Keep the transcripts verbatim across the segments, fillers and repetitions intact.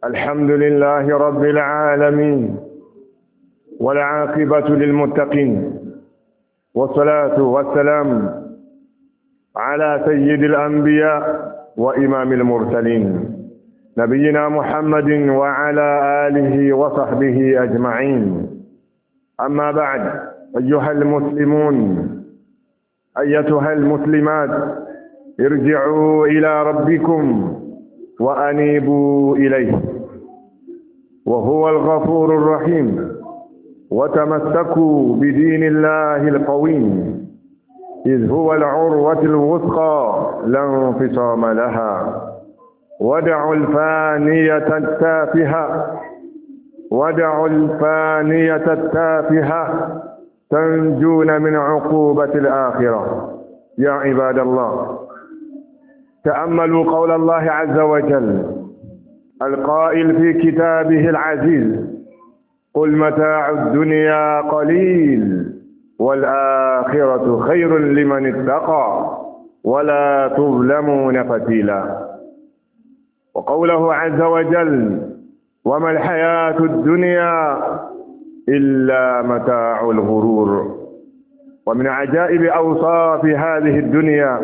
الحمد لله رب العالمين، والعاقبة للمتقين، والصلاة والسلام على سيد الأنبياء وإمام المرسلين نبينا محمد وعلى آله وصحبه أجمعين. أما بعد، أيها المسلمون أيتها المسلمات، ارجعوا إلى ربكم وأنيبوا إليه، وهو الغفور الرحيم، وتمسكوا بدين الله القويم، إذ هو العروة الوثقى لا انفصام لها. ودعوا الفانية التافهة ودعوا الفانية التافهة تنجون من عقوبة الآخرة. يا عباد الله، تأملوا قول الله عز وجل القائل في كتابه العزيز: قل متاع الدنيا قليل والآخرة خير لمن اتقى ولا تظلمون فتيلا. وقوله عز وجل: وما الحياة الدنيا إلا متاع الغرور. ومن عجائب أوصاف هذه الدنيا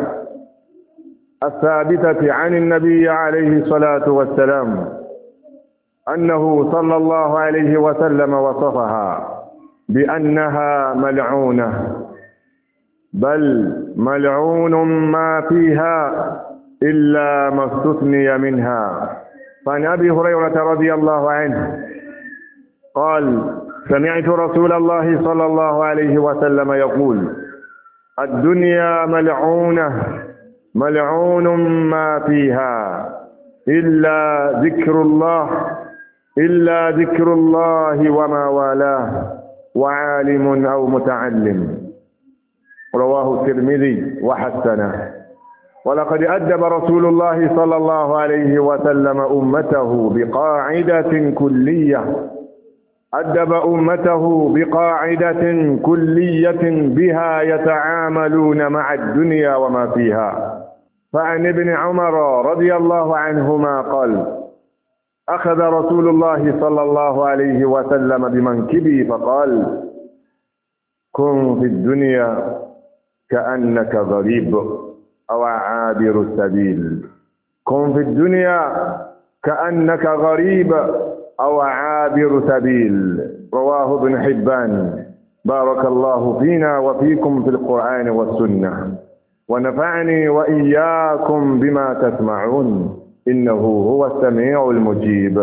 الثابتة عن النبي عليه الصلاة والسلام أنه صلى الله عليه وسلم وصفها بأنها ملعونة، بل ملعون ما فيها إلا ما استثني منها. فعن أبي هريرة رضي الله عنه قال: سمعت رسول الله صلى الله عليه وسلم يقول: الدنيا ملعونة ملعون ما فيها إلا ذكر الله إلا ذكر الله وما والاه وعالم أو متعلم. رواه الترمذي وحسنه. ولقد أدب رسول الله صلى الله عليه وسلم أمته بقاعدة كلية أدب أمته بقاعدة كلية بها يتعاملون مع الدنيا وما فيها. فعن ابن عمر رضي الله عنهما قال: أخذ رسول الله صلى الله عليه وسلم بمنكبي فقال: كن في الدنيا كأنك غريب أو عابر السبيل. كن في الدنيا كأنك غريب أو عابر سبيل. رواه ابن حبان. بارك الله فينا وفيكم في القرآن والسنة، ونفعني وإياكم بما تسمعون، إنه هو السميع المجيب.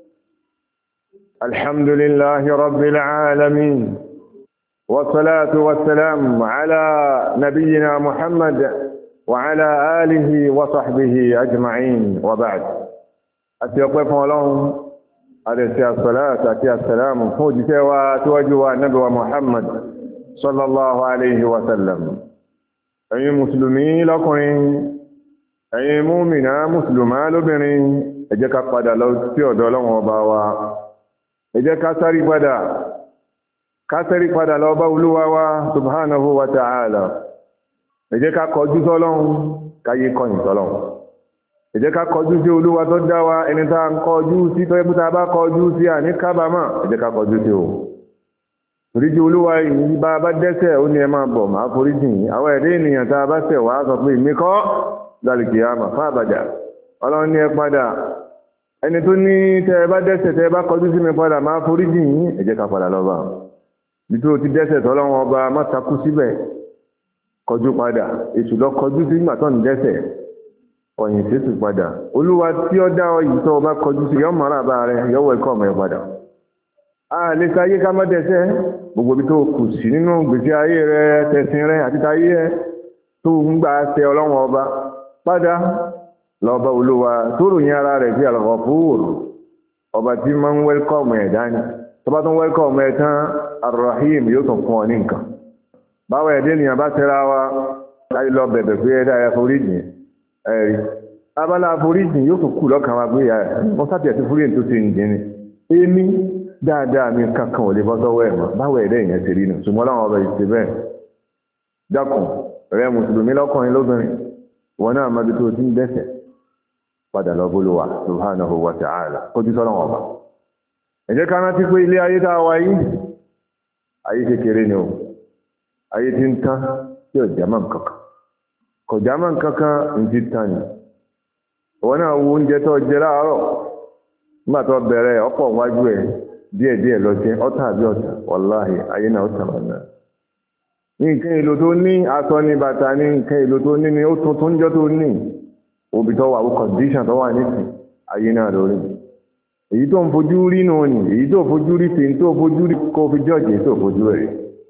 الحمد لله رب العالمين، والصلاة والسلام على نبينا محمد وعلى آله وصحبه أجمعين، وبعد. أتيقف لهم عليه الصلاة والسلام فوج سوى توجه النبي محمد صلى الله عليه وسلم. أي مسلمين لكم، ẹ̀yin múmìnà mùsùlùmá lóbìnrin, ẹ jẹ́ ká padà lọ sí ọ̀dọ̀ Ọlọ́run ọba wa. Ẹ jẹ́ ká sárí padà ká sárí padà lọ bá Olúwa wa subhanahu wa ta'ala. Ẹ jẹ́ ká kọjú sọ́lọ́run, káyé kọ̀yìn sọ́lọ́run. Ẹ jẹ́ ká kọjú sí Olúwa tó dá wa, ẹni tá ń kọjú sí tó yẹ bá kọjú sí àní kábàámọ̀. Ẹ jẹ́ ká kọjú sí o. Oríjì Olúwa yìí bá bá dẹ́ṣẹ̀ ó ní ẹ máa bọ̀ máa foríjìn. Àwọn ẹ̀dẹ́ ènìyàn tá a bá ṣẹ̀ wá sọ pé èmi kọ́ dálìkì àmà fún àbàjá. Ọlọ́run ní ẹ padà, ẹni tó ní tẹ́ ẹ bá dẹ́ṣẹ̀ tẹ́ ẹ bá kọjú sí mi padà máa foríjìn yín. Ẹ jẹ́ ká padà lọ́ba. Bí tó ti dẹ́ṣẹ̀ tọ́lọ́run ọba má takú síbẹ̀, kọjú padà. Èṣù lọ kọjú sí ìgbà tó ń dẹ́ṣẹ̀, ọ̀yìn sí èṣù padà. Olúwa tí ó dá ọ yìí tó bá kọjú sí yọ́ mọ́ra bá rẹ yọ́ wẹ̀ kọ́ ọmọ ẹ padà. A lè sáyé ká má dẹ́ṣẹ̀. Gbogbo bí tó kù sí nínú gbèsè ayé rẹ, tẹ̀sìn rẹ àti táyé ẹ tó ń gbà ṣe Ọlọ́run ọba, padà lọ́ba Olúwa tó ròyìn ara rẹ̀ sí Al-Ghafur, ọba tí máa ń wẹ́lkọ̀mù ẹ̀ dání. Tó bá tún wẹ́lkọ̀mù ẹ̀ tán, Ar-Rahim yóò tún fún ọ ní nǹkan. Báwo ẹ̀dẹ́ ènìyàn bá tẹ́ra wa láì lọ bẹ̀bẹ̀ pé ẹ̀dá ẹ̀ foríjìn ẹ̀rí. Abala foríjìn yóò tún kù lọ́kàn wa pé wọ́n sábẹ̀ àti foríjìn tó ti ń dín ní. Èmi dáadáa mi kankan ò lè bọ́ sọ́wọ́ ẹ̀ mọ́. Báwo ẹ̀dẹ́ èèyàn ti rí nù. Ṣùgbọ́n láwọn ọba ìṣe bẹ́ẹ̀. Dákun rẹ mùsùlùmí lọ́kùnrin lóbìnrin, wọn náà máa bí tó ti ń dẹ́ṣẹ̀. padà lọ bólúwà subhanahu wa ta'ala kó tí sọ́nà ọba ẹ jẹ́ ká rántí pé ilé ayé tá a wà yìí ayé kékeré ni o ayé tí ń tán tí ò jámọ́ nǹkankan kò jámọ́ nǹkankan ń ti tán ni òun náà wo oúnjẹ tó jẹ láàárọ̀ nígbà tó bẹ̀rẹ̀ ọ̀pọ̀ wájú ẹ̀ díẹ̀díẹ̀ lọ jẹ́ ọ̀tá àbí ọ̀tá wàláhì ayé náà ó tàn wọn náà ní nǹkan èlò tó ní aṣọ ní bàtà ní nǹkan èlò tó ní ni ó tuntun jọ tó ní òbí tó wà ó condition tó wà nísìn ayé náà lórí èyí tó ń fojú rí nù ní èyí tó fojú rí fi tó fojú rí kó fi jọ́ọ̀jì tó fojú rẹ̀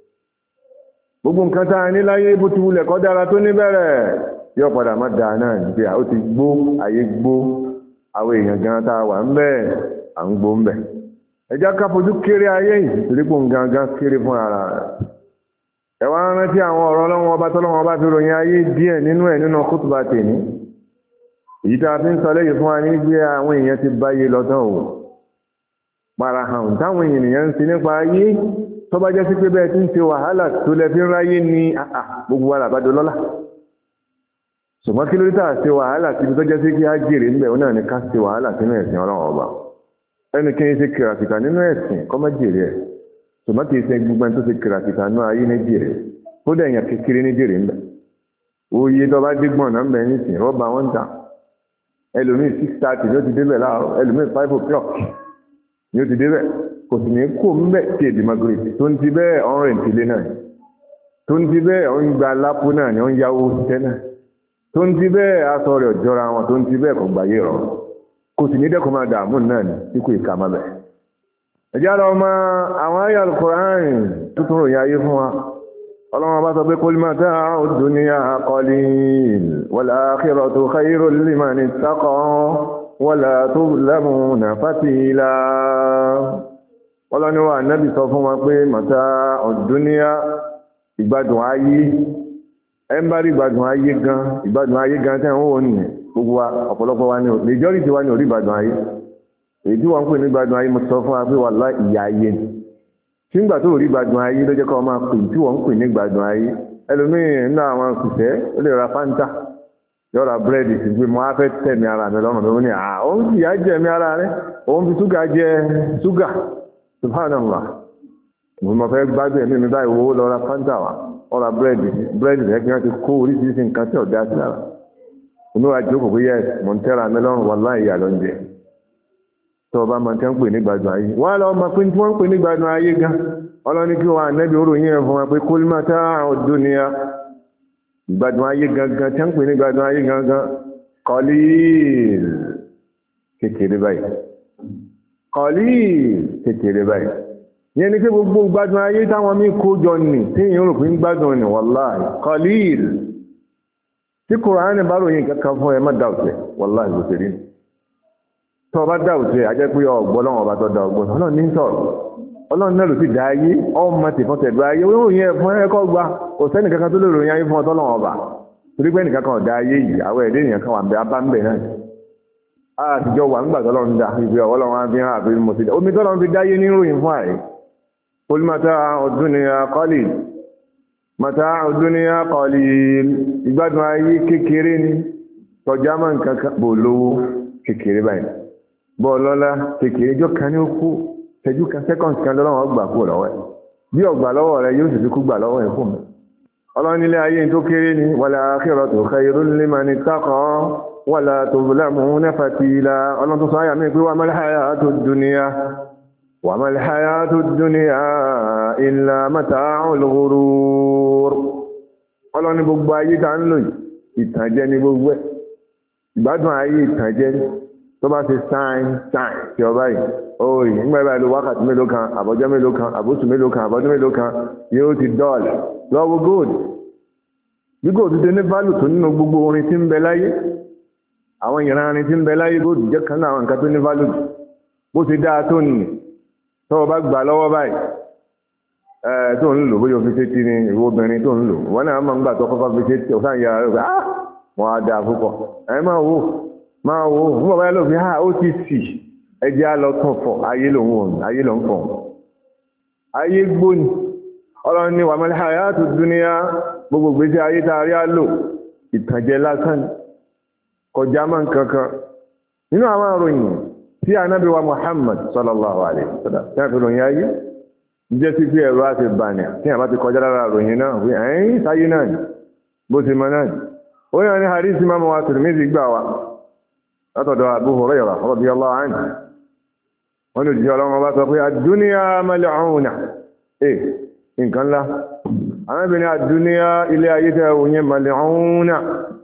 gbogbo nǹkan tá a ní láyé bó ti wulẹ̀ kọ́ dára tó ní bẹ̀rẹ̀ yóò padà má dáa náà níbi ó ti gbó ayé gbó àwọn èèyàn gan tá a wà ń bẹ̀ à ń gbó ń bẹ̀ ẹjá ká fojú kéré ayé yìí torí pò ń gangan kéré fún ara rẹ̀ ẹ wá rántí àwọn ọ̀rọ̀ ọlọ́wọ́n ọba tọ́lọ́wọ́n ọba fi ròyìn ayé díẹ̀ nínú ẹ̀ nínú kútùbà tèmi èyí tá a fi ń sọ lẹ́yìn fún wa ní gbé àwọn èèyàn ti báyé lọ́tọ̀ o para hàn táwọn èèyàn ń ṣe nípa ayé tó bá jẹ́ sí pé bẹ́ẹ̀ tí ń ṣe wàhálà tó lẹ fi ń ráyé ní gbogbo wa làbádọ lọ́lá ṣùgbọ́n kí ló dé tà ṣe wàhálà síbi tó jẹ́ sí kí á jèrè ń bẹ̀ ó náà ní ká ṣe wàhálà sínú ẹ̀sìn ọlọ́run ọba ẹni kí n ṣe kìràkìtà nínú ẹ̀sìn kọ́ má jèrè ẹ̀ ṣùgbọ́n kì í ṣe gbogbo ẹni tó ṣe kìràkìtà náà ayé ní jèrè ó dẹ̀ èèyàn kékeré ní jèrè ń bẹ̀ òye tó bá dígbọ̀n náà ń bẹ̀ nísìn rọ́bà wọn ta ẹlòmíì six thirty ni ó ti débẹ̀ láàárọ̀ ẹlòmíì five o'clock ni ó ti débẹ̀ kò sì ní kó ń bẹ̀ tí èdè magreth tó ń ti bẹ́ẹ̀ ọ̀rọ̀ ìtìlẹ̀ náà tó ń ti bẹ́ẹ̀ ọ̀ ń gba lápò náà ni ó ń yáwó tẹ́ náà tó ń ti bẹ́ẹ̀ aṣọ rẹ̀ jọra wọn tó ń ti bẹ́ẹ̀ kò gbàyè rọ̀ kò sì ní dẹ́kun máa dààmú náà ní tí kò ìka má bẹ̀. ẹ̀jẹ̀ àlọ́ ọmọ àwọn ayé Al-Qur'an tuntun ròyìn ayé fún wa ọlọ́run bá sọ pé kul mata'u dunya qalil wal akhiratu khayrun liman ittaqa wala tuzlamuna fatila ọlọ́run wa nábì sọ fún wa pé mata'u dunya ìgbádùn ayé ẹ ń bá rí ìgbádùn ayé gan ìgbádùn ayé gan tẹ́ ń wò ní gbogbo wa ọ̀pọ̀lọpọ̀ wa ní majority wa ní orí ìgbádùn ayé èyí tí wọ́n ń pè ní ìgbádùn ayé mo sọ fún wa pé wallahi ìyà ayé ni tí ń gbà tó rí ìgbádùn ayé ló jẹ́ kọ́ máa pè tí wọ́n ń pè ní ìgbádùn ayé ẹlòmíì nínú àwọn kùsẹ́ ó lè ra fanta yóò ra búrẹ́dì sí pé mo á fẹ́ tẹ̀mí ara mi lọ́rùn lórí à òun sì yá jẹ̀mí ara rẹ̀ òun fi ṣúgà jẹ ṣúgà subhanallah mo mọ̀ fẹ́ gbádùn ẹ̀mí mi báyìí owó lọ ra fanta wa ó ra búrẹ́dì búrẹ́dì rẹ̀ kí wọ́n ti kó oríṣiríṣi nǹkan tí ọ̀dà sí lára inú àjókòó pé yẹ mọ̀ ń tẹ́ra mi lọ́rùn wallahi ìyà ló ń jẹ tó ọba máa tẹ́ ń pè ní gbádùn ayé wọ́n á lọ ọmọ pé tí wọ́n ń pè ní gbádùn ayé gan ọlọ́ni kí wọ́n ànẹ́bí oròyìn ẹ̀ fún wa pé kul mata'u dunya ìgbádùn ayé gangan tẹ́ ń pè ní gbádùn ayé gangan qalil kékeré báyìí qalil kékeré báyìí yẹn ni pé gbogbo gbádùn ayé táwọn mí kó jọ nì tí èèyàn rò pé ń gbádùn ni wallahi qalil tí Kùránì bá ròyìn kankan fún ẹ má dáùtẹ̀ wallahi ló ṣe rí ni tó bá dáùtẹ̀ ajẹ́ pé ọgbọ́n lọ́wọ́ bá tọ́ da ọgbọ́n ọlọ́run ní sọ̀rọ̀ ọlọ́run náà ló sì dá ayé ọmọ tìfọ́n tẹ̀gbọ́ ayé wọ́n ròyìn ẹ̀ fún ẹ̀kọ́ gba kò sẹ́ni kankan tó lè ròyìn ayé fún ọtọ́ lọ́wọ́ ọba torí pé nìkan kan ọ̀dá ayé yìí àwọn ẹ̀dẹ́ ènìyàn kan wà ń bẹ abá ń bẹ náà àtijọ́ wà nígbà tọ́lọ́run dá ibi ọlọ́run á fi hàn àfi mo ti dá omi tọ́lọ́run fi dáyé ní ròyìn fún ààrẹ qul mata'u dunya qalil mata'u dunya qalil ìgbádùn ayé kékeré ni tọ́já mọ́ nǹkan kan bò lówó kékeré báyìí bọ́ lọ́lá kékeré jọ kan ní ó kú tẹjú kan sẹ́kọ̀ǹsì kan lọ́wọ́ gbà kú lọ́wọ́ ẹ̀ bí ọgbà lọ́wọ́ rẹ̀ yóò sì fi kú gbà lọ́wọ́ ẹ̀ fún mi ọlọ́run nílé ayé tó kéré ni wal akhiratu khayrun liman ittaqa wala tuzlamuna fatila ọlọ́run tó sọ ayà mí pé wa mal hayatud dunya wa mal hayatud dunya illa mata'ul ghurur ọlọ́run ní gbogbo ayé tá ń lò ìtànjẹ ní gbogbo ẹ̀ ìgbádùn ayé ìtànjẹ tó bá ṣe sáìn sáìn tí ọba yìí oòrì nígbà ìbá ìlú wákàtí mélòó kan àbọ̀jọ́ mélòó kan àbóṣù mélòó kan àbọ̀dún mélòó kan yóò ti dọ́ọ̀lì lọ́wọ́ góòdù bí góòdù ṣe ní fálù tó nínú gbogbo orin tí ń bẹ láyé àwọn ìran orin tí ń bẹ láyé góòdù jẹ́ kan náà àwọn nǹkan tó ní fálù bó ṣe dáa tó nì tọ́wọ́ bá gbà lọ́wọ́ báyìí ẹ̀ tó ń lò bóyá fi ṣe ti ni ìwọ obìnrin tó ń lò wọn náà máa ń gbà tó kọ́kọ́ fi ṣe ti ọ̀sán ìyá rẹ̀ ah wọn á dáa púpọ̀ ẹ̀ máa wò máa wo fún bàbá yẹn lófin ha ó ti sì ẹjẹ́ á lọ tún fọ ayé lòun ò ní ayé lòun fọ ayé gbóni ọlọ́run ní wàmẹ́lẹ́ hayatu dunya gbogbo gbèsè ayé tá a rí á lò ìtànjẹ lásán kọjá máa ń kankan nínú àwọn ìròyìn tí ànábì wa Muhammad sallallahu alaihi wasallam tí a fi ròyìn ayé jẹ́ sí pé ẹ̀rọ àti bànẹ̀ tí a bá ti kọjá lára ròyìn náà wí ẹ̀yìn sáyé náà bó ti mọ náà ó yàn ní hadisi máa wa Tirmidhi gbà wa látọ̀dọ̀ Abu Hurairah radiyallahu anhu wọ́n lè jẹ́ ọlọ́run ọba sọ pé ad-dunya mal'una eh nǹkan lá arábìnrin ad-dunya ilé ayé tẹ́ òyìn mal'una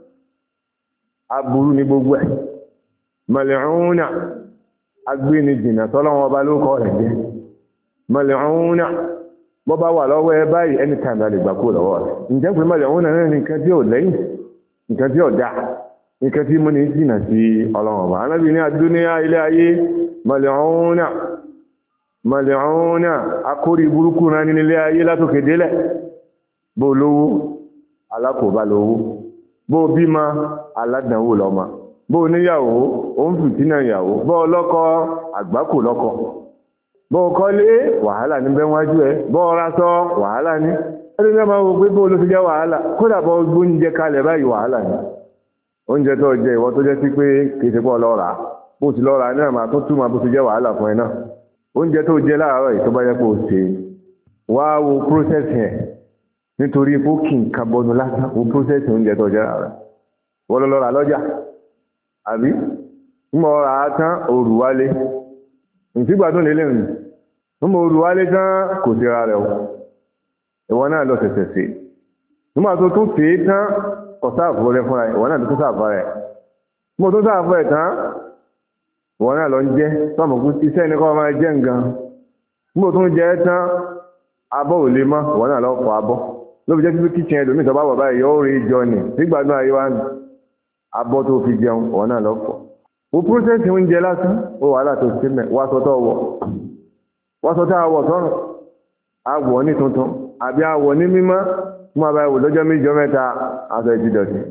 aburú ní gbogbo ẹ̀ mal'una agbéni jìnà tọ́lọ́run ọba ló kọ́ rẹ̀ jẹ́ mal'una bọ́ bá wà lọ́wọ́ ẹ báyìí anytime la lè gbà kó lọ́wọ́ rẹ̀ ǹjẹ́ pé mal'una náà nǹkan tí ò lẹ́yìn nǹkan tí ò dáa nǹkan tí mo ní jìnà sí ọlọ́run ọba arábìnrin ad-dunya ilé ayé mal'una mal'una akórí burúkú náà nílé ayé látòkè délẹ̀ bó lówó alákòóbá lówó bó bímọ aládànwò lọ́mọ bó níyàwó ó ń fìtínà ìyàwó bó ọlọ́kọ àgbákò lọ́kọ bó kọ́lé wàhálà ní bẹ́wájú ẹ bó rásọ wàhálà ní ẹni náà máa wò pé bó ló fi jẹ́ wàhálà kódà bó gbóúnjẹ kalẹ̀ báyìí wàhálà ní oúnjẹ tó jẹ ìwọ tó jẹ́ sí pé kìí ṣe pọ̀ lọ́ra bó ti lọ́ra náà máa tó túmọ̀ bó ti jẹ́ wàhálà fún ẹ náà oúnjẹ tó jẹ láàárọ̀ yìí tó bá yẹ kó o ṣe wá wo process yẹn nítorí kó kì í ka bọnu lásán wo process oúnjẹ tó jẹ láàárọ̀ wọ́n lọ lọ́ra lọ́jà àbí mọ̀ ọ́ra tán òrù wálé ìtìgbàdún lélẹ̀ rìn mọ̀ òrù wálé tán kò sí ara rẹ̀ o ìwọ náà lọ ṣẹ̀ṣẹ̀ ṣe nígbà tó tún ṣe é tán kọ̀ sáàfù rẹ̀ fúnra ìwọ náà tó tún sáàfù rẹ̀ mọ̀ tó sáàfù rẹ̀ tán ìwọ náà lọ ń jẹ́ tọ́mọ̀ kú iṣẹ́ ní kọ́ máa jẹ́ nǹkan mọ̀ tó ń jẹ́ tán abọ́ ò lè mọ́ ìwọ náà lọ fọ abọ́ ló fi jẹ́ sí pé kíchìn ẹlòmíì tó bá wà báyìí yóò rí jọ nì nígbàdún ayé wa abọ́ tó fi jẹun ìwọ náà lọ fọ wo prósẹ́sì oúnjẹ lásán ó wàhálà tó sí mẹ́ wá sọtọ́ wọ̀ wá sọtọ́ àwọ̀ sọ́rùn àwọ̀ ní tuntun àbí àwọ̀ ní mímọ́ fún àbáyé wò lọ́jọ́ méjọ mẹ́ta aṣọ ìdídọ̀tí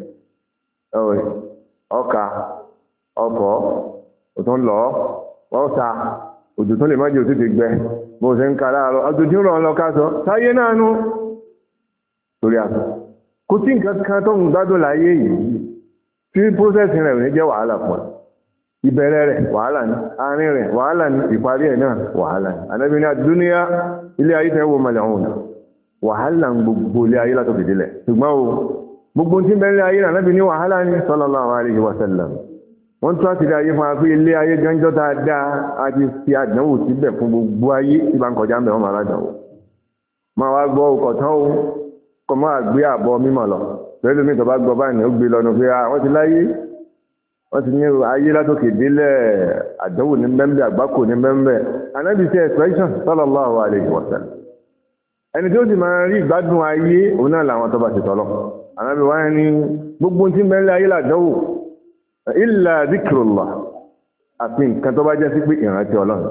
ọkà ọkọ̀ òtún lọ ọ̀sà òjò tó lè má jẹ́ òtútù gbẹ bó ṣe ń ka láàárọ̀ ọdún tí ń rọ̀ lọ káṣọ sáyé náà nú torí aṣọ kò sí nǹkan kan tó ń gbádùn láyé yìí tí prósẹ́sì rẹ̀ ò ní jẹ́ wàhálà fún ẹ ìbẹ̀rẹ̀ rẹ̀ wàhálà ní àárín rẹ̀ wàhálà ní ìparí ẹ̀ náà wàhálà ní Ànábì ní àdúníyá ilé ayé tẹ́ wo mọ̀lẹ̀ ọ̀hún wàhálà ń gbogbo ilé ayé látọ̀ fìdílẹ̀ ṣùgbọ́n o gbogbo tí ń bẹ̀rẹ̀ ayé Ànábì ní wàhálà ní sallallahu alaihi wa sallam wọ́n tún àti ayé fún wa pé ilé ayé gánjọ́ tá a dá a ti fi àdánwò síbẹ̀ fún gbogbo ayé tí bá ń kọjá ń bẹ̀ wọ́n máa ládánwò máa wá gbọ́ ọkọ̀ tán o kọ́ máa gbé àbọ̀ mímọ̀ lọ pẹ̀lú mi tó bá gbọ́ báyìí ó gbé lọ́nu pé wọ́n ti láyé wọ́n ti ní ayé látòkè délẹ̀ àdánwò ní mẹ́mbẹ́ àgbákò ní mẹ́mbẹ́ Ànábì ṣe expression sallallahu alaihi wa sallam ẹni tí ó sì máa rí ìgbádùn ayé òun náà làwọn tó bá ti tọ́lọ̀ Ànábì wáyé ní gbogbo tí mẹ́lẹ́ ayé làdánwò illa dhikrullah àti nǹkan tó bá jẹ́ sí pé ìrántí Ọlọ́run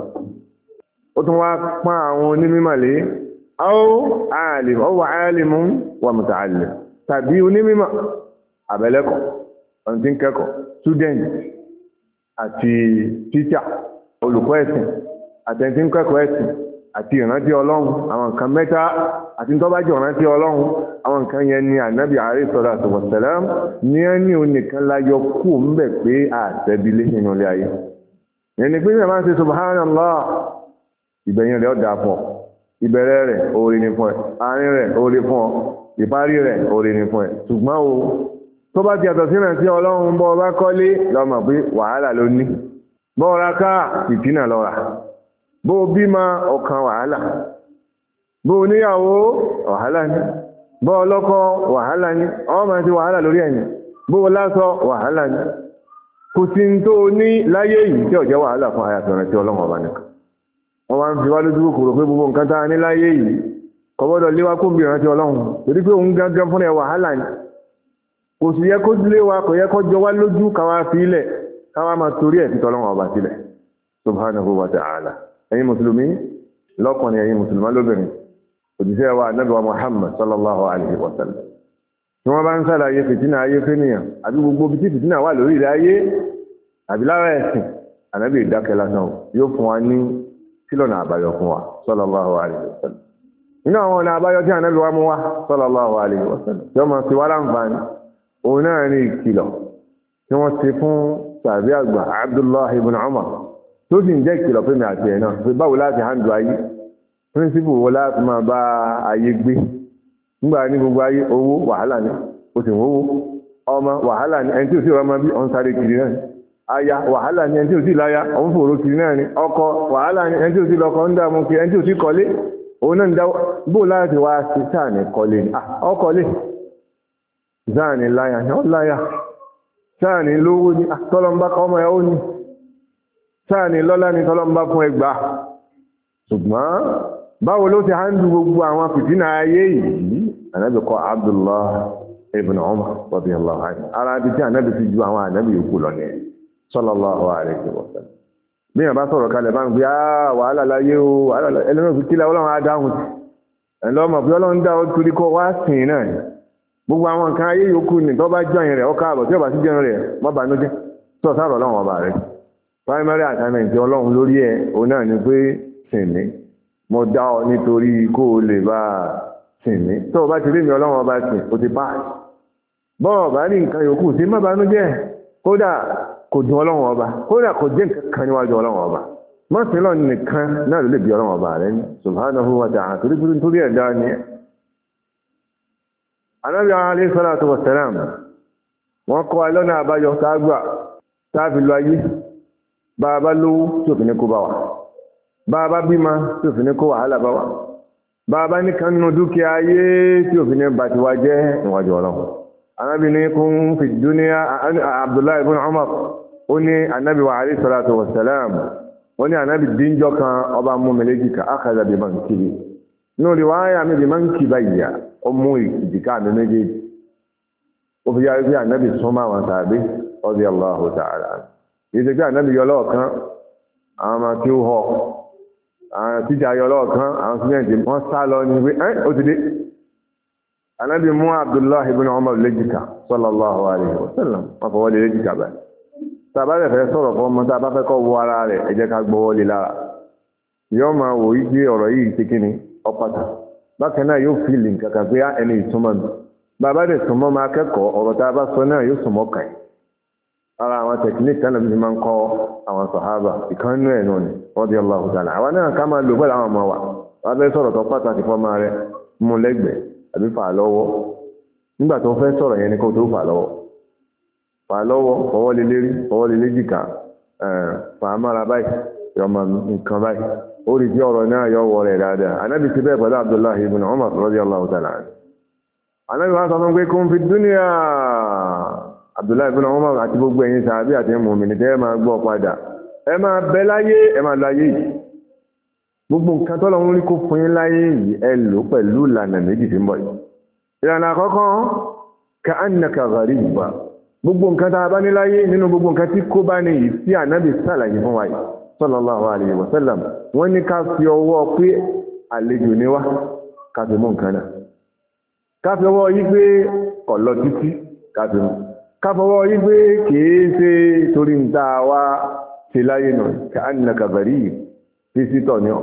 ó tún wá pán àwọn onímímọ̀lé aw alim aw alimun wa muta'allim tàbí onímímọ̀ àbẹ̀lẹ́kọ̀ ọ̀n tí ń kẹ́kọ̀ọ́ student àti teacher olùkọ́ ẹ̀sìn àti ẹni tí ń kẹ́kọ̀ọ́ ẹ̀sìn àti ìrántí Ọlọ́run àwọn nǹkan mẹ́ta àti tó bá jẹ́ ìrántí Ọlọ́run àwọn nǹkan yẹn ni Ànábì alayhi salatu wassalam ní ẹni onìkan láyọ kú ń bẹ̀ pé àtẹ́bílé nínú ilé ayé yẹn ni pé ní ẹ̀máa ń ṣe subhanallah ìbẹ̀yìn rẹ̀ ọ̀dà fún ọ ìbẹ̀rẹ̀ rẹ̀ oore ni fún ẹ àárín rẹ̀ oore fún ọ ìparí rẹ̀ oore ni fún ẹ ṣùgbọ́n o tó bá ti yàtọ̀ sí ìrántí Ọlọ́run bọ́ ọba kọ́lé lọ́mọ pé wàhálà ló ní bọ́ ọra ká ìtínà lọ́ra bó bímọ ọkàn wàhálà bó níyàwó wàhálà ní bó ọlọ́kọ wàhálà ní ọmọ ti wàhálà lórí ẹ̀yìn bó lásọ wàhálà ní kò sí tó ní láyé yìí tí ó jẹ́ wàhálà fún àyàtọ̀ rẹ̀ tí Ọlọ́run ọba nìkan wọ́n wá ń fi wá lójú kòrò pé gbogbo nǹkan tá a ní láyé yìí kò gbọ́dọ̀ léwá kó bí ìrántí Ọlọ́run torí pé òun gángan fún ẹ wàhálà ní kò sì yẹ kó léwá kò yẹ kó jọ wá lójú káwá fi ilẹ̀ káwá máa torí ẹ̀ fi tọ́lọ́run ọba sílẹ̀ subhanahu wa ta'ala ẹ̀yin mùsùlùmí lọ́kùnrin ẹ̀yin mùsùlùmá lóbìnrin òjíṣẹ́ wa Ànábì wa Muhammad sallallahu alaihi wa sallam tí wọ́n bá ń sàlàyé fìtínà ayé fẹ́nìyàn àbí gbogbo bí tí fìtínà wà lórí ilẹ̀ ayé àbí lára ẹ̀sìn Ànábì ìdákẹ́ lásán yóò fún wa ní sílọ̀nà àbáyọ fún wa sallallahu alaihi wa sallam nínú àwọn ọ̀nà àbáyọ tí Ànábì wa mú wa sallallahu alaihi wa sallam tí wọ́n máa fi wá láǹfààní òun náà ní ìkìlọ̀ tí wọ́n ti fún tàbí àgbà Abdullah ibn Umar tó sì ń jẹ́ ìkìlọ̀ fún mi àti ẹ̀ náà pé báwo láti handle ayé píríncípù wo láti máa bá ayé gbé nígbà ní gbogbo ayé owó wàhálà ní o sì wówó ọmọ wàhálà ní ẹni tí ò sí ọmọ bí ọ̀n sáré kiri náà aya wàhálà ní ẹni tí ò sí láya ọ̀n fòrò kiri náà ni ọkọ wàhálà ní ẹni tí ò sí lọ́kọ ń dààmú kiri ẹni tí ò sí kọ́lé òun náà ń dá bó láti wá sí sáà ní kọ́lé ni ọkọ̀lé sáà ní láya ní ọláya sáà ní lówó ní tọ́lọ́mbá kọ́ ọmọ ẹ̀ ó ní sáà ní lọ́lá ní tọ́lọ́mbá fún ẹgbàá ṣùgbọ́n báwo ló ti handle gbogbo àwọn fìtínà ayé yìí ànábì kọ́ Abdullah ibn Umar radiyallahu anhu ara bí tí ànábì ti ju àwọn ànábì yòókù lọ ní sallallahu alaihi wa sallam bí yàn bá sọ̀rọ̀ kalẹ̀ bá ń gbé àà wàhálà láyé o ẹlẹ́mọ̀ fi kílẹ̀ ọlọ́run adáhùn ẹ̀lọ́mọ̀ fi ọlọ́run dá torí kọ́ wá sìn náà gbogbo àwọn nǹkan ayé yòókù ní tó bá jọyìn rẹ̀ ọkà àbọ̀ tí ó bá sí jẹun rẹ̀ mọ́ bànújẹ́ tó sáàrọ̀ ọlọ́run ọba rẹ̀ primary assignment ọlọ́run lórí ẹ̀ òun náà ni pé sìn mí mo dá ọ nítorí kó o lè bá sìn mí tó o bá ti rí mi ọlọ́run ọba sìn o ti pass bọ́ọ̀ bá ní nǹkan yòókù sí má bànújẹ́ kódà kò dùn ọlọ́run ọba kódà kò jẹ́ nǹkan kan níwájú ọlọ́run ọba mọ́sí lọ nìkan náà ló lè bí ọlọ́run ọba rẹ̀ ní subhanahu wa ta'ala torí torí torí ẹ̀dá ni ẹ́ Ànábì alayhi salatu wa salam wọ́n kọ́ alọ́nà àbáyọ tágbà táàfi lọ ayé bàbá lówó tí òfin ní kó bá wà bàbá bímọ tí òfin ní kó wàhálà bá wà bàbá ní kan nínú dúkìá ayé tí òfin ní bàtíwá jẹ́ níwájú ọlọ́run Ànábì ní kún fi dúníà Abdullahi ibn Umar ó ní Ànábì wa alayhi salatu wa salam wọ́n ní Ànábì díjọ́ kan ọba mú méjì ká akhadha bi mankibi ní riwaya mi bi mankibayya ó mú ìjìká mi méjèèjì ó fi yára bí Ànábì súnmọ́ àwọn tàbí radiyallahu ta'ala ìdí pé Ànábì yọ lọ́ọ̀kan àwọn ọmọ tí ó họ àwọn tíjà yọ lọ́ọ̀kan àwọn sílẹ̀ǹtì wọ́n sá lọ ní pé ẹ́ ó ti dé Ànábì mú Abdullahi ibn Umar lẹ́jìká sallallahu alaihi wa sallam wọ́n fọwọ́ lé lẹ́jìká báyìí tàbá rẹ̀ fẹ́ sọ̀rọ̀ fún ọmọ tàbá fẹ́ kọ́ wọ ara rẹ̀ ẹ jẹ́ ká gbọ́wọ́ lé lára yọ́ máa wò yí pé ọ̀rọ̀ yìí ti kíni ọpàtà bákan náà yóò fìlì kankan pé ẹni ìsúnmọ́ mi bàbá rẹ̀ súnmọ́ máa kẹ́kọ̀ọ́ ọ̀rọ̀ tá a bá sọ náà yóò súnmọ́ kàn ara àwọn tẹkiníkì tánà bí máa ń kọ́ àwọn sàhábà ìkànnú ẹ̀ náà ni radiyallahu ta'ala àwọn náà ká máa lò pẹ̀lú àwọn ọmọ wa wọ́n fẹ́ sọ̀rọ̀ tó pàtàkì fọ́mọ rẹ̀ mú lẹ́gbẹ̀ẹ́ àbí fà lọ́wọ́ nígbà tó fẹ́ sọ̀rọ̀ yẹn ni kó tó fà lọ́wọ́ fà lọ́wọ́ fọwọ́ lé lérí fọwọ́ lé léjìká fà á mára báyìí yọmọ nǹkan báyìí ó rí tí ọ̀rọ̀ náà yọ wọ rẹ̀ dáadáa anábì ti bẹ́ẹ̀ pẹ̀lú Abdullahi ibn Umar radiyallahu ta'ala anábì wọn sọ fún pé kún fi dúníà Abdullahi ibn Umar àti gbogbo ẹ̀yin sàábí àti mùmínì tẹ́ ẹ máa gbọ́ padà ẹ máa bẹ láyé ẹ máa láyé yìí gbogbo nǹkan tọ́lọ́ ń rí kó fún yín láyé yìí ẹ lò pẹ̀lú ìlànà méjì tí ń bọ̀ yìí ìlànà àkọ́kọ́ ka annaka gharib gbogbo nǹkan tá a bá ní láyé nínú gbogbo nǹkan tí kó bá ní yìí sí ànábì sàlàyé fún wa yìí sallallahu alayhi wa sallam wọ́n ní ká fi ọwọ́ pé àlejò ní wá ká fi mú nǹkan náà ká fi ọwọ́ yí pé ọ̀lọ́ títí ká fi mú ká fi ọwọ́ yí pé kìí ṣe torí ń ta wá ṣe láyé náà ka annaka gharib sí sítọ̀ ní ọ̀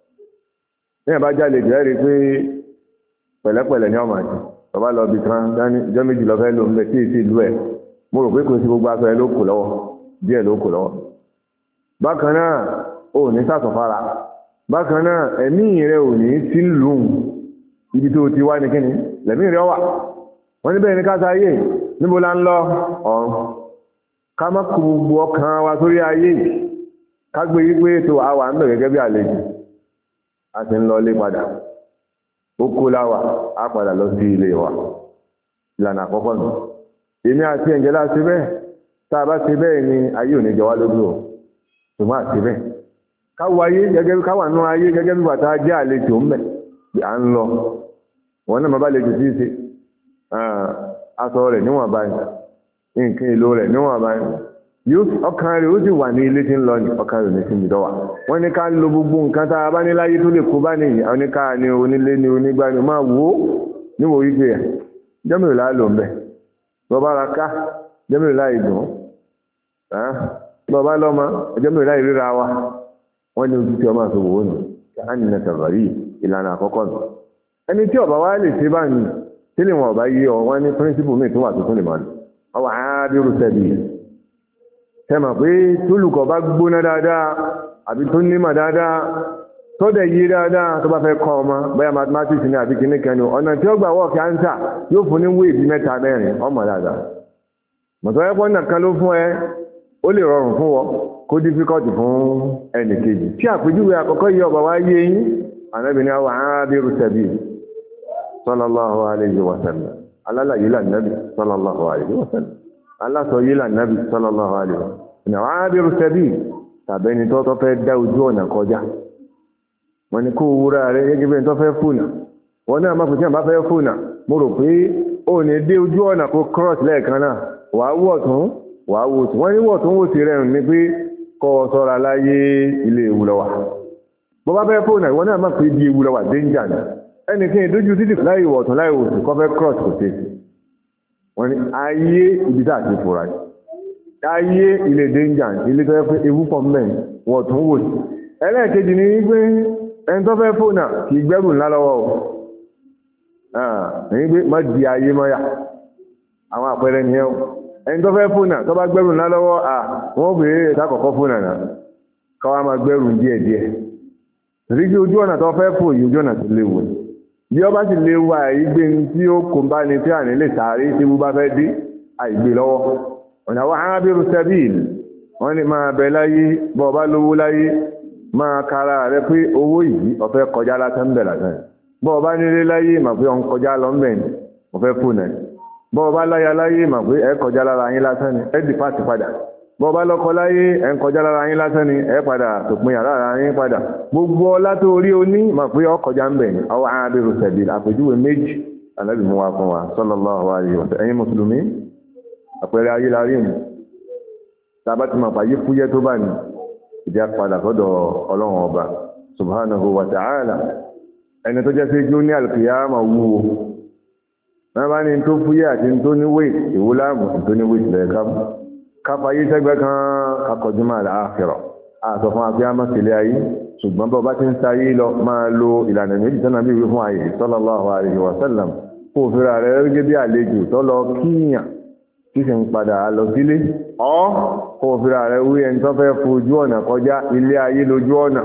ní ẹ̀bá jáde jẹ́ rí pé pẹ̀lẹ́pẹ̀lẹ́ ní ọmọ àti ọba lọ bí kan dání ìjọ méjì lọ fẹ́ lò ń bẹ tí èsì ìlú ẹ̀ mo rò pé kò sí gbogbo aṣọ ẹ ló kù lọ́wọ́ díẹ̀ ló kù lọ́wọ́ bákan náà ò ní sàtọ̀fara bákan náà ẹ̀mí rẹ̀ ò ní sí lùn ibi tó ti wá ní kíni lẹ̀mí rẹ̀ wà wọ́n níbẹ̀ ní káta ayé níbo la ń lọ ọ̀run ká má kú gbogbo ọkàn wa sórí ayé ká gbé yí pé tó àwà ń bẹ̀ gẹ́gẹ́ bí àlejò a ti ń lọ lé padà ó kó láwà á padà lọ sí ilé wa ìlànà àkọ́kọ́ nù èmi àti ẹ̀ǹjẹ́lá ṣe bẹ́ẹ̀ tá a bá ṣe bẹ́ẹ̀ ni ayé ò ní jọ wá lójú o ṣùgbọ́n àti bẹ́ẹ̀ káwọ ayé gẹ́gẹ́ bí káwà nú ayé gẹ́gẹ́ bí bàtà jẹ́ àlejò ń bẹ̀ bí à ń lọ wọn náà má bá lejò sí ṣe aṣọ rẹ̀ níwọ̀n báyìí nǹkan èlò rẹ̀ níwọ̀n báyìí ọkàn rẹ̀ ó sì wà ní ilé tí ń lọ ní ọkàn rẹ̀ ní sí mi dọ́wà wọ́n ní ká lo gbogbo nǹkan tá a bá ní láyé tó lè kó bá ní oníká ní onílé ní onígbà ní máa wò ó níwò wípé ẹ̀ jẹ́mìrì láà lò ń bẹ̀ bọ́bá ra ká jẹ́mìrì láì dùn bọ́bá lọ́mọ jẹ́mìrì láì ríra wa wọ́n ní ojú tí ọmọ àti òwò nù á ní nàtàbàrí ìlànà àkọ́kọ́ nù ẹni tí ọba wa lè ṣe bá ní tí lè wọn ọba yí ọ wọ́n ní píríncípù míì tó wà tó tún lè máa lò ọwọ́ àádúró sẹ́bi tẹ́mọ̀ pé tólùkọ́ bá gbóná dáadáa àbí tó nímọ̀ dáadáa tó dẹ̀ yí dáadáa tó bá fẹ́ kọ́ ọmọ bóyá mathematics ní àbí kìíní kan ní ọ̀nà tí ó gbà wọ́ọ̀kì áńsà yóò fún ní wéèdì mẹ́ta mẹ́rin ọmọ dáadáa mọ̀tọ́ ẹ̀kọ́ nìkan ló fún ẹ ó lè rọrùn fún wọ kó dífíkọ́tì fún ẹnì kejì tí àpèjúwe àkọ́kọ́ yìí ọba wá yé yín Ànábì ní àwọn abiru sabil sallallahu alayhi wa sallam alálàyé lànàbì sallallahu alayhi wa sallam alásọ yìí lànàbì sallallahu alayhi wa sallam àwọn abiru sabil tàbẹ́ni tó tó fẹ́ dá ojú ọ̀nà kọjá wọ́n ní kó wúra rẹ̀ gẹ́gẹ́ bí ẹni tó fẹ́ fònà wọ́n náà máa fòtí àbá fẹ́ fònà mo rò pé ó ní dé ojú ọ̀nà kó cross lẹ́ẹ̀kan náà wàá wọ̀ tún wàá wò tún wọ́n ní wọ̀ tún wò sí rẹ̀ ní pé kọ́ ọ sọ́ra láyé ilé ewu lọ́wà bó bá fẹ́ fònà ìwọ́n náà máa pé di ewu lọ́wà danger ni ẹnì kí n dójú títì láì wọ̀ tún láì wò tún kọ́ fẹ́ cross kò sí wọ́n ní ayé ibi tá àti fòrà ayé ilé danger ilé tó yẹ pé ewu pọ̀ mẹ́rin wọ̀ tún wò sí ẹlẹ́ẹ̀kejì ni wípé ẹni tó fẹ́ fóònà kì í gbẹ́rù ńlá lọ́wọ́ o ẹ̀yìn pé má di ayé mọ́yà àwọn àpẹẹrẹ ni ẹ́ o ẹni tó fẹ́ fóònà tó bá gbẹ́rù ńlá lọ́wọ́ à wọ́n bèèrè ìtàkọ̀kọ́ fóònà náà káwá máa gbẹ́rù díẹ̀ díẹ̀ rí kí ojú ọ̀nà tó fẹ́ fò yìí ojú ọ̀nà tó léwu bí ọba sì léwu àìgbé tí ó kò bá ní tí àní lè sáré tí wọ́n bá fẹ́ dé àìgbé lọ́wọ́ ọ̀nà àwọn arábìrù sẹ́bìl wọ́n ní máa bẹ láyé bọ́ ọba lówó láyé máa kára rẹ pé owó yìí ọ̀fẹ́ kọjá lásán bẹ̀ lásán bọ́ ọba nílé láyé mà pé ọ̀n kọjá lọ ń bẹ̀ ní ọ̀fẹ́ fún ẹ̀ bọ́ ọba láyà láyé mà pé ẹ kọjá lára yín lásán ni ẹ dìpáàtì padà bọ́ ọba lọ́kọ láyé ẹ ń kọjá lára yín lásán ni ẹ padà tòpin lára yín padà gbogbo ọlá tó rí oní mà pé ọ kọjá ń bẹ̀ ní àwọn arábìrù sẹ̀bì àpèjúwe méjì Ànábì mú wa fún wa sallallahu alaihi wa sallam ẹ̀yin mùsùlùmí àpẹẹrẹ ayé la rí mu tàbá ti mọ̀ pàyé fúyẹ́ tó bá ní ìdí àpadà sọ́dọ̀ ọlọ́run ọba subhanahu wa ta'ala ẹni tó jẹ́ sí jú ní alkiyama wúwo wọ́n bá ní tó fúyẹ́ àti tó ní wé ìwó láàmù tó ní wé ìtìlẹ̀ kápa yí sẹ́gbẹ́ kan kakọjúmọ́ àlàáfẹ́rọ̀ àtọ̀ fún akíyama sílẹ̀ ayé ṣùgbọ́n bọ́ bá ti ń sáyé lọ máa lo ìlànà méjì tánà bí wí fún ayé sallallahu alaihi wa sallam kó fira rẹ̀ gẹ́gẹ́ bí àlejò tó lọ kíyàn tí sì ń padà lọ sílé ọ́ kó fira rẹ̀ wí ẹni tó fẹ́ fojú ọ̀nà kọjá ilé ayé lójú ọ̀nà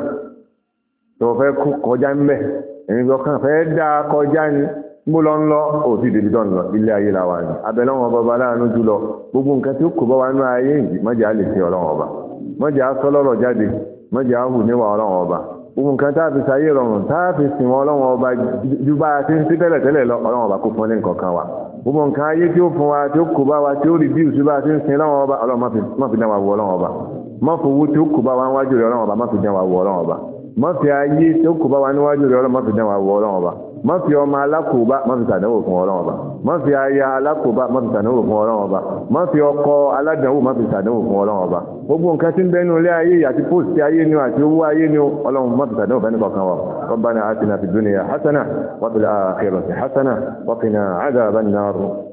tó fẹ́ kọjá ń bẹ̀ ẹni tó kàn fẹ́ dá kọjá ni mbó lọ ń lọ ò sí débi tó ń lọ ilé ayé la wà ní abẹ́lẹ́wọ̀n bọba láàánú jùlọ gbogbo nǹkan tí ó kò bá wà nú ayé yìí mọ́jà lè fi ọlọ́run ọba mọ́jà sọ́lọ́rọ̀ jáde mọ́jà hù níwà ọlọ́run ọba gbogbo nǹkan tá a fi sáyé rọrùn tá a fi sìn wọn ọlọ́run ọba ju bá a ti ń sí tẹ́lẹ̀ tẹ́lẹ̀ lọ ọlọ́run ọba kó fún ní nǹkan kan wa gbogbo nǹkan ayé tí ó fún wa tí ó kò bá wa tí ó rí bí ìṣú bá a ti ń sin ọlọ́run ọba ọlọ́run má fi dán wa wọ ọlọ́run ọba má fowó tí ó kò bá wa níwájú rẹ̀ ọlọ́run ọba má fi dán wa wọ ọlọ́run ọba má fi ayé tí ó kò bá wa níwájú rẹ̀ ọlọ́run má fi dán wa wọ ọlọ́run ọba má fi ọmọ alákòóbá má fi ṣàdánwò fún ọlọ́run ọba má fi aya alákòóbá má fi ṣàdánwò fún ọlọ́run ọba má fi ọkọ aládánwò má fi ṣàdánwò fún ọlọ́run ọba gbogbo nǹkan tí ń bẹnu ilé ayé àti póòsì ayé ni àti owó ayé ni ọlọ́run má fi ṣàdánwò fẹ́ni kọ̀ọ̀kan wa rabbana atina fid dunya hasana wa fil akhirati hasana wa qina adhaban nar